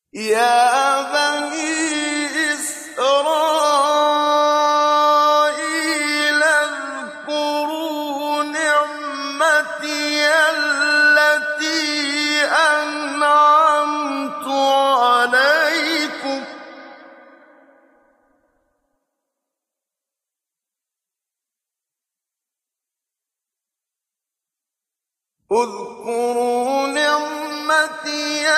يَا بَنِي إِسْرَائِيلَ اذْكُرُوا نِعْمَتِيَ الَّتِي أَنْعَمْتُ عَلَيْكُمْ ۖ اذْكُرُوا نِعْمَتِيَ